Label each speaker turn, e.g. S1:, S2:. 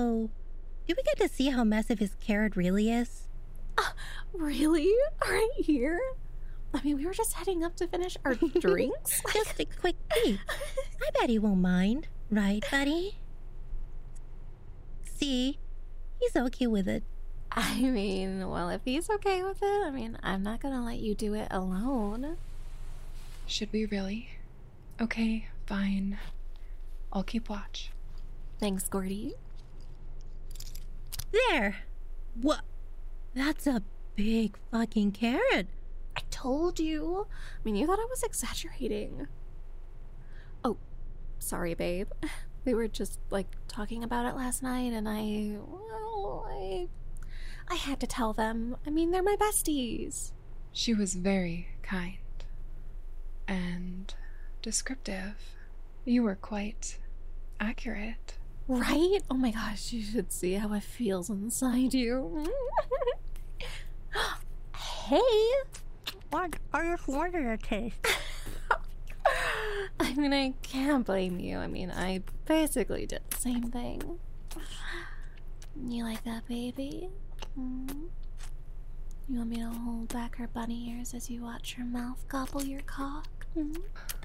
S1: So, do we get to see how massive his carrot really is?
S2: Really? Right here? I mean, we were just heading up to finish our drinks.
S1: Just a quick peek. I bet he won't mind. Right, buddy? See? He's okay with it.
S2: I mean, well, if he's okay with it, I mean, I'm not gonna let you do it alone.
S3: Should we really? Okay, fine. I'll keep watch.
S2: Thanks, Gordy.
S1: There! What? That's a big fucking carrot.
S2: I told you. I mean, you thought I was exaggerating. Oh, sorry, babe. We were just, talking about it last night, and I had to tell them. I mean, they're my besties.
S3: She was very kind and descriptive. You were quite accurate.
S2: Right? Oh my gosh, you should see how it feels inside you. Hey!
S1: What? I just wanted a taste.
S2: I mean, I can't blame you. I mean, I basically did the same thing. You like that, baby? You want me to hold back her bunny ears as you watch her mouth gobble your cock?